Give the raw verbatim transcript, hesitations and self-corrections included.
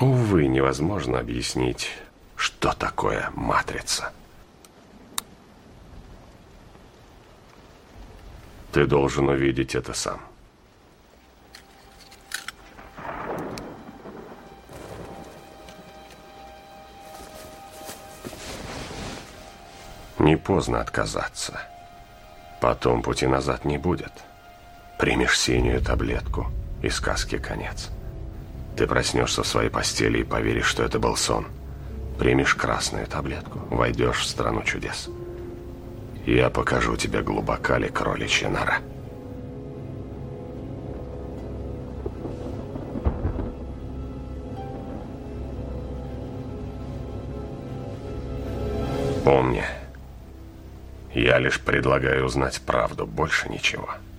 Увы, невозможно объяснить, что такое матрица. Ты должен увидеть это сам. Не поздно отказаться. Потом пути назад не будет. Примешь синюю таблетку, и сказке конец. Ты проснешься в своей постели и поверишь, что это был сон. Примешь красную таблетку, войдешь в страну чудес. Я покажу тебе, глубока ли кроличья нора. Помни, я лишь предлагаю узнать правду, больше ничего.